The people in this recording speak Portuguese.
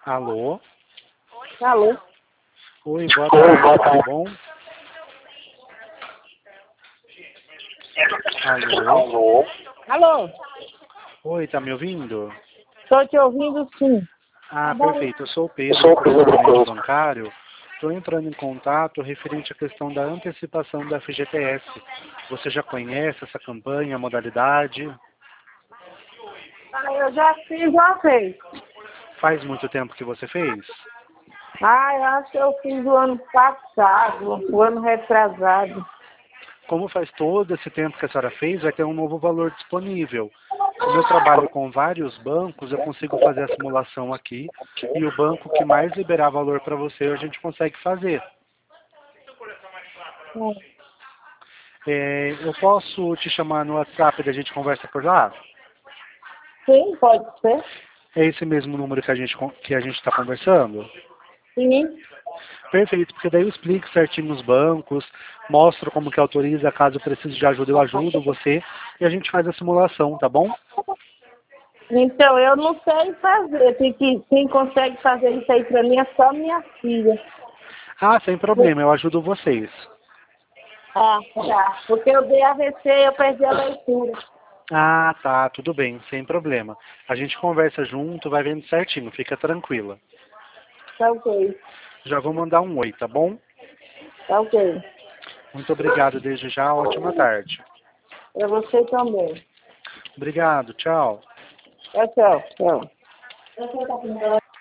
Alô? Alô? Oi, boa tarde, tudo bom? Alô? Alô? Oi, tá me ouvindo? Estou te ouvindo, sim. Ah, perfeito. Eu sou o Pedro, correspondente bancário. Estou entrando em contato referente à questão da antecipação da FGTS. Você já conhece essa campanha, a modalidade? Eu já fiz uma vez. Faz muito tempo que você fez? Eu acho que eu fiz o ano passado, o ano retrasado. Como faz todo esse tempo que a senhora fez, vai ter um novo valor disponível. Como eu trabalho com vários bancos, eu consigo fazer a simulação aqui e o banco que mais liberar valor para você, a gente consegue fazer. Eu posso te chamar no WhatsApp e a gente conversa por lá? Sim, pode ser. É esse mesmo número que a gente está conversando? Sim. Perfeito, porque daí eu explico certinho os bancos, mostro como que autoriza, caso precise de ajuda, eu ajudo você e a gente faz a simulação, tá bom? Então, eu não sei fazer. Quem consegue fazer isso aí para mim é só minha filha. Ah, sem problema, eu ajudo vocês. Tá. Porque eu dei AVC e eu perdi a leitura. Ah, tá, tudo bem, sem problema. A gente conversa junto, vai vendo certinho, fica tranquila. Tá ok. Já vou mandar um oi, tá bom? Tá ok. Muito obrigado desde já, ótima tarde. Para você também. Obrigado, tchau. Tchau, tchau. Tchau.